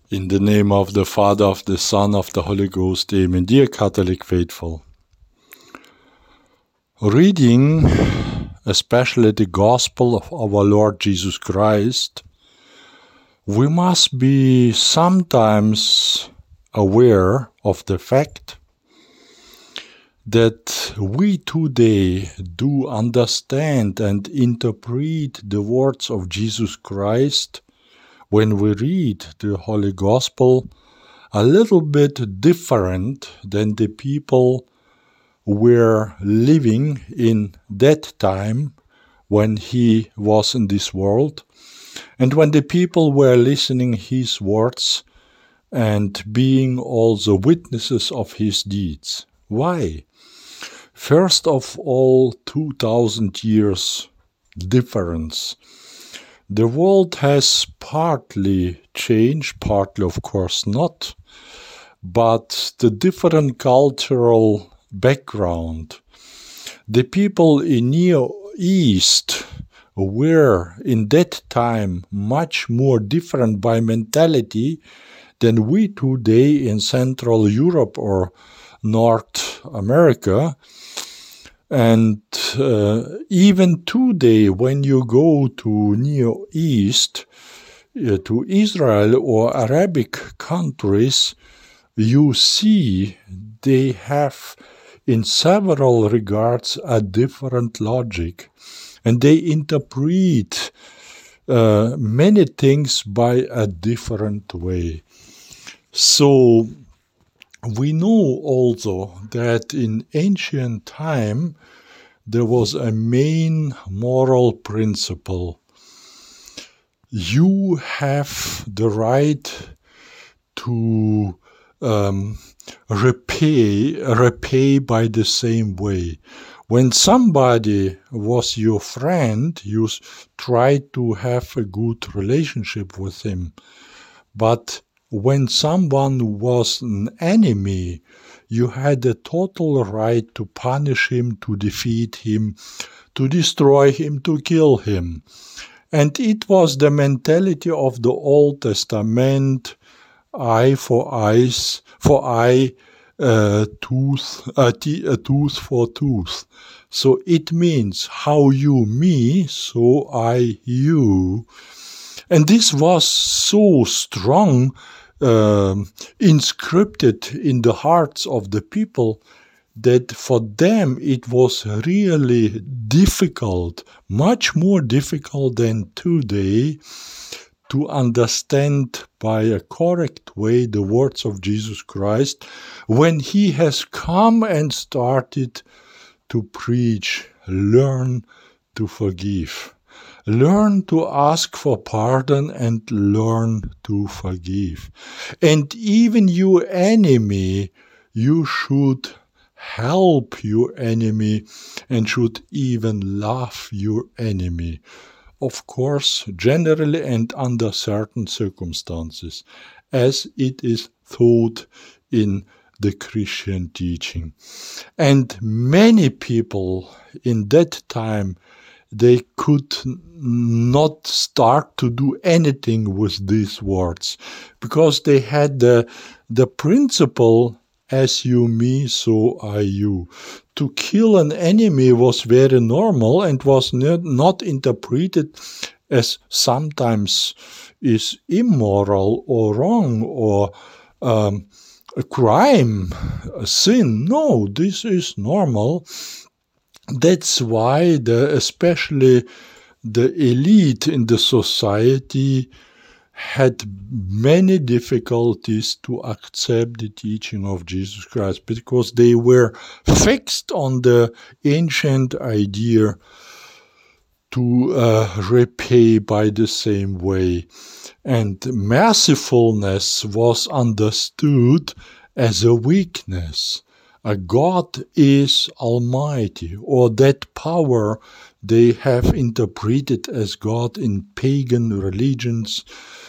In the name of the Father, of the Son, of the Holy Ghost, Amen. Dear Catholic faithful, reading especially the Gospel of our Lord Jesus Christ, we must be sometimes aware of the fact that we today do understand and interpret the words of Jesus Christ when we read the Holy Gospel a little bit different than the people were living in that time when he was in this world, and when the people were listening his words and being also witnesses of his deeds. Why? First of all, 2000 years difference. The world has partly changed, partly of course not, but the different cultural background. The people in Near East were in that time much more different by mentality than we today in Central Europe or North America. And even today, when you go to Near East, to Israel or Arabic countries, you see they have in several regards a different logic. And they interpret many things by a different way. So we know also that in ancient time there was a main moral principle. You have the right to repay by the same way. When somebody was your friend, you tried to have a good relationship with him. But when someone was an enemy, you had a total right to punish him, to defeat him, to destroy him, to kill him. And it was the mentality of the Old Testament, eye for eyes, for eye, tooth for tooth. So it means how you me, so I you. And this was so strong, inscripted in the hearts of the people, that for them it was really difficult, much more difficult than today, to understand by a correct way the words of Jesus Christ when he has come and started to preach, learn to forgive. Learn to ask for pardon and learn to forgive. And even your enemy, you should help your enemy and should even love your enemy. Of course, generally and under certain circumstances, as it is taught in the Christian teaching. And many people in that time, they could not start to do anything with these words, because they had the principle, as you me, so I you. To kill an enemy was very normal and was not interpreted as sometimes is immoral or wrong or a crime, a sin. No, this is normal. That's why especially the elite in the society had many difficulties to accept the teaching of Jesus Christ, because they were fixed on the ancient idea to repay by the same way. And mercifulness was understood as a weakness. God is almighty, or that power they have interpreted as God in pagan religions.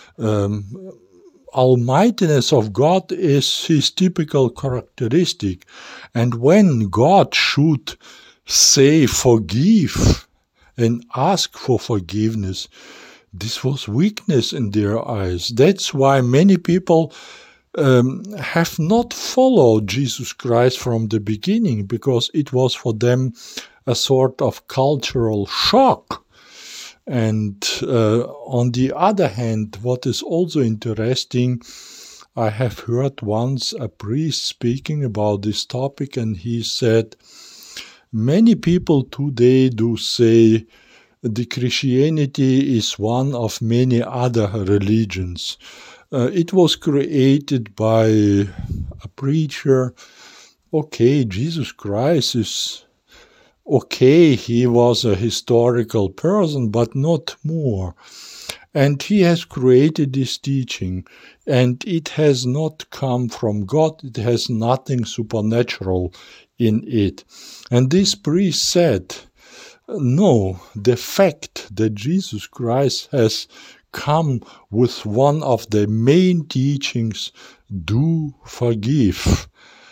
Almightiness of God is his typical characteristic. And when God should say forgive and ask for forgiveness, this was weakness in their eyes. That's why many people have not followed Jesus Christ from the beginning, because it was for them a sort of cultural shock. And on the other hand, what is also interesting, I have heard once a priest speaking about this topic, and he said, many people today do say the Christianity is one of many other religions. It was created by a preacher. Okay, Jesus Christ is okay, he was a historical person, but not more. And he has created this teaching, and it has not come from God. It has nothing supernatural in it. And this priest said, no, the fact that Jesus Christ has come with one of the main teachings, do forgive,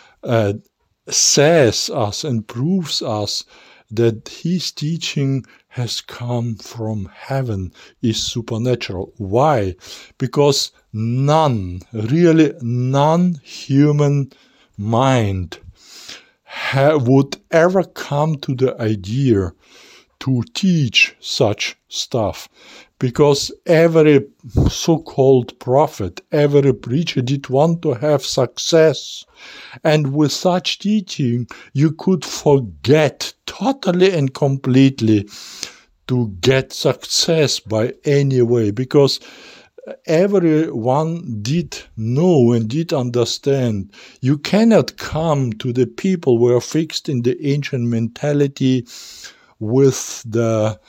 says us and proves us that his teaching has come from heaven, is supernatural. Why? Because really none human mind would ever come to the idea to teach such stuff, because every so-called prophet, every preacher did want to have success. And with such teaching, you could forget totally and completely to get success by any way, because everyone did know and did understand. You cannot come to the people who are fixed in the ancient mentality with the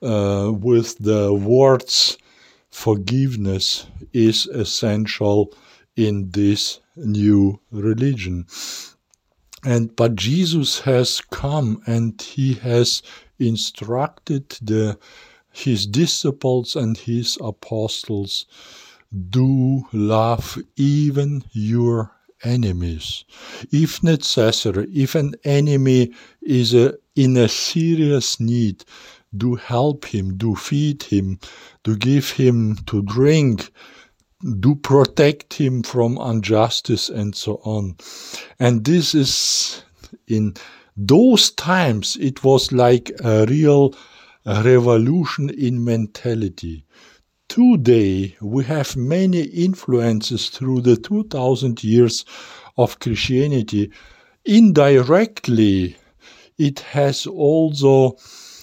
words forgiveness is essential in this new religion. But Jesus has come and he has instructed his disciples and his apostles, do love even your enemies. If necessary, if an enemy is in a serious need, do help him, do feed him, do give him to drink, do protect him from injustice, and so on. And this is, in those times, it was like a real revolution in mentality. Today, we have many influences through the 2000 years of Christianity. Indirectly, it has also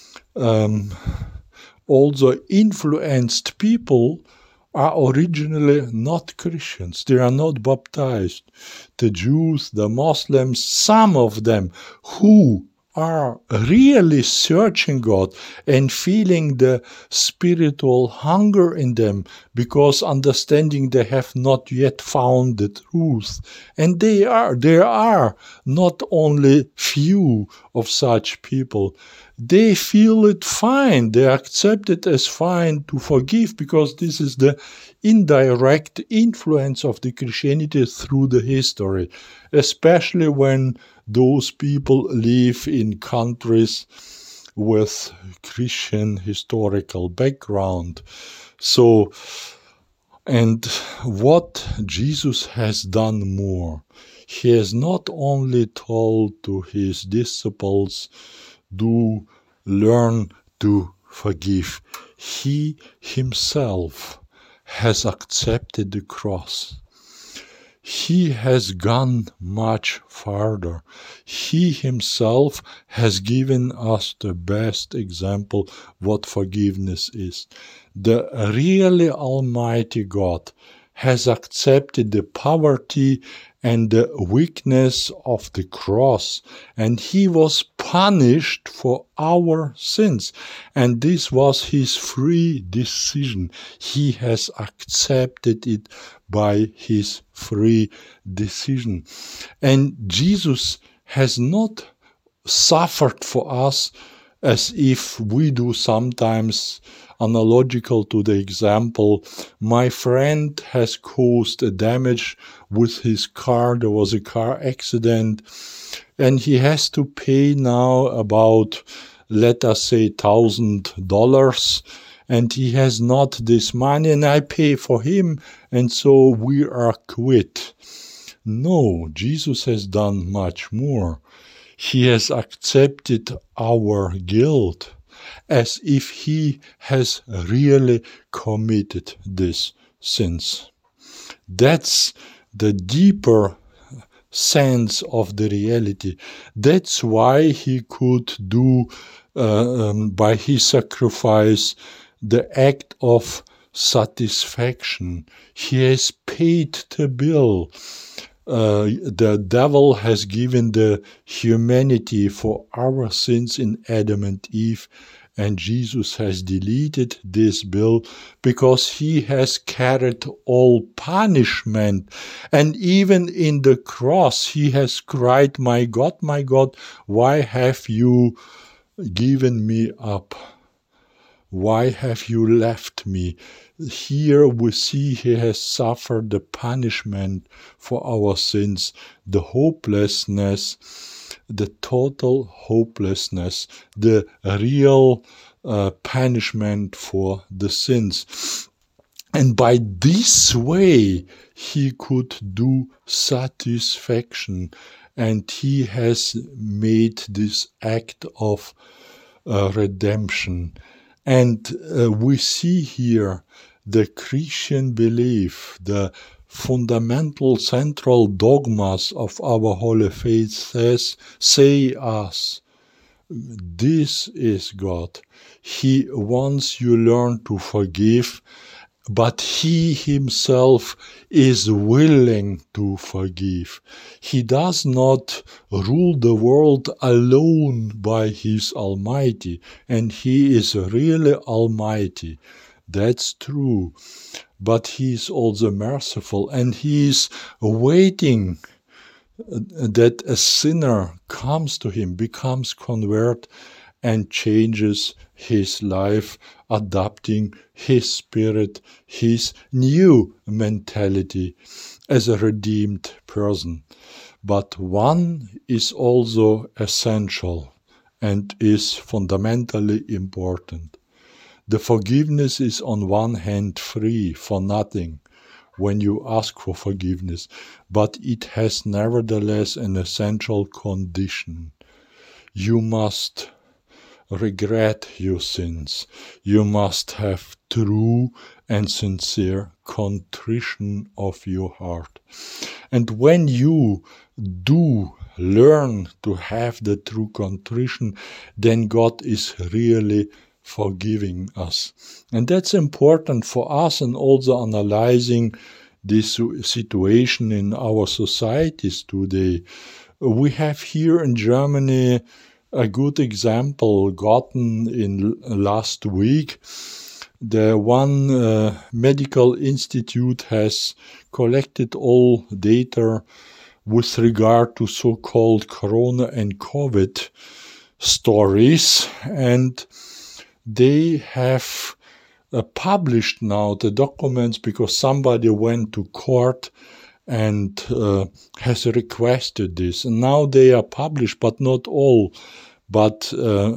influenced people are originally not Christians. They are not baptized. The Jews, the Muslims, some of them who are really searching God and feeling the spiritual hunger in them, because understanding they have not yet found the truth. And there are not only few of such people. They feel it fine, they accept it as fine to forgive, because this is the indirect influence of the Christianity through the history, especially when those people live in countries with Christian historical background. So, and what Jesus has done more, he has not only told to his disciples, do learn to forgive. He himself has accepted the cross. He has gone much farther. He himself has given us the best example what forgiveness is. The really Almighty God has accepted the poverty and the weakness of the cross, and he was punished for our sins. And this was his free decision. He has accepted it by his free decision. And Jesus has not suffered for us as if we do sometimes. Analogical to the example, my friend has caused a damage with his car. There was a car accident, and he has to pay now about, let us say, $1,000. and he has not this money, and I pay for him, and so we are quit. No, Jesus has done much more. He has accepted our guilt as if he has really committed these sins. That's the deeper sense of the reality. That's why he could do, by his sacrifice, the act of satisfaction. He has paid the bill. The devil has given the humanity for our sins in Adam and Eve, and Jesus has deleted this bill because he has carried all punishment. And even in the cross, he has cried, my God, why have you given me up? Why have you left me? Here we see he has suffered the punishment for our sins, the hopelessness, the total hopelessness, the real punishment for the sins. And by this way, he could do satisfaction, and he has made this act of redemption. And we see here the Christian belief, the fundamental central dogmas of our holy faith say us, this is God. He wants you learn to forgive, but he himself is willing to forgive. He does not rule the world alone by his Almighty, and he is really Almighty. That's true. But he is also merciful, and he is waiting that a sinner comes to him, becomes convert, and changes his life, adopting his spirit, his new mentality as a redeemed person. But one is also essential and is fundamentally important. The forgiveness is on one hand free for nothing when you ask for forgiveness, but it has nevertheless an essential condition. You must regret your sins. You must have true and sincere contrition of your heart. And when you do learn to have the true contrition, then God is really forgiving us. And that's important for us, and also analyzing this situation in our societies today. We have here in Germany a good example gotten in last week. The one medical institute has collected all data with regard to so-called Corona and COVID stories, and they have published now the documents because somebody went to court and has requested this. And now they are published, but not all, but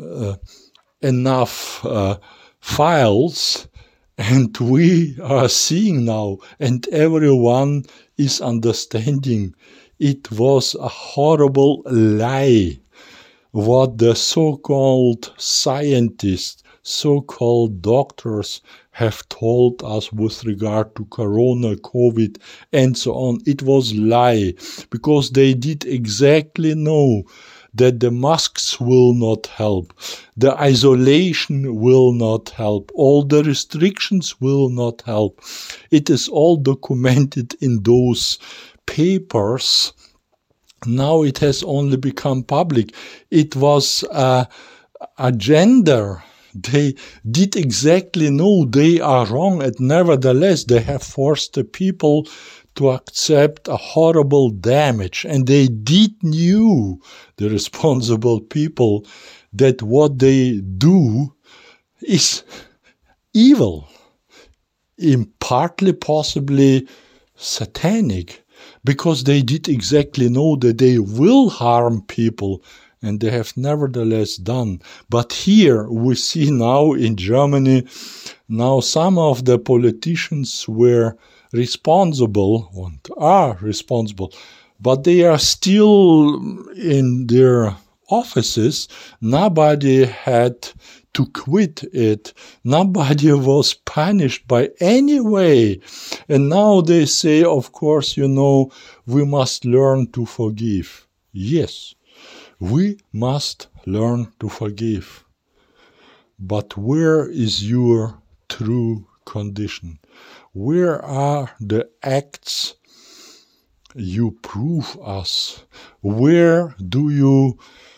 enough files, and we are seeing now, and everyone is understanding it was a horrible lie what the so-called scientists, so-called doctors have told us with regard to Corona, COVID, and so on. It was lie, because they did exactly know that the masks will not help, the isolation will not help, all the restrictions will not help. It is all documented in those papers. Now it has only become public. It was a agenda. They did exactly know they are wrong, and nevertheless they have forced the people to accept a horrible damage. And they did knew, the responsible people, that what they do is evil, partly possibly satanic, because they did exactly know that they will harm people and they have nevertheless done. But here we see now in Germany, now some of the politicians were responsible and are responsible, but they are still in their offices. Nobody had to quit it. Nobody was punished by any way. And now they say, of course, we must learn to forgive. Yes, we must learn to forgive. But where is your true condition? Where are the acts you prove us? Where do you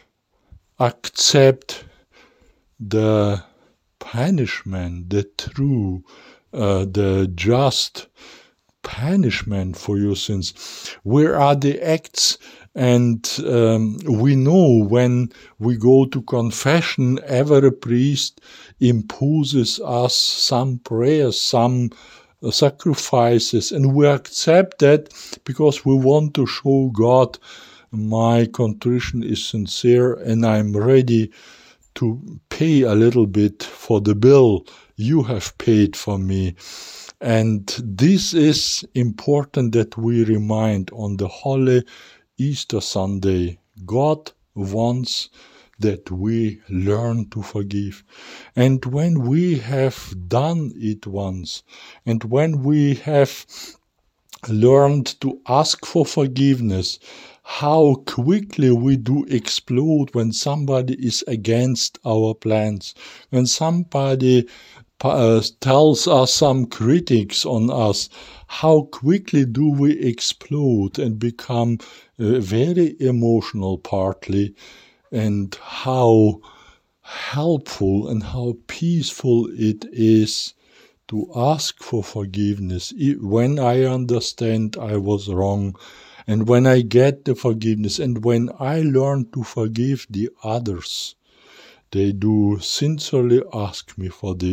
accept the punishment, the true, the just punishment for your sins? Where are the acts? And we know when we go to confession, every priest imposes us some prayers, some sacrifices, and we accept that because we want to show God, my contrition is sincere and I'm ready to pay a little bit for the bill you have paid for me. And this is important that we remind on the Holy Easter Sunday. God wants that we learn to forgive. And when we have done it once, and when we have learned to ask for forgiveness, how quickly we do explode when somebody is against our plans, when somebody tells us some critics on us, how quickly do we explode and become very emotional partly, and how helpful and how peaceful it is to ask for forgiveness when I understand I was wrong, and when I get the forgiveness, and when I learn to forgive the others. They do sincerely ask me for this.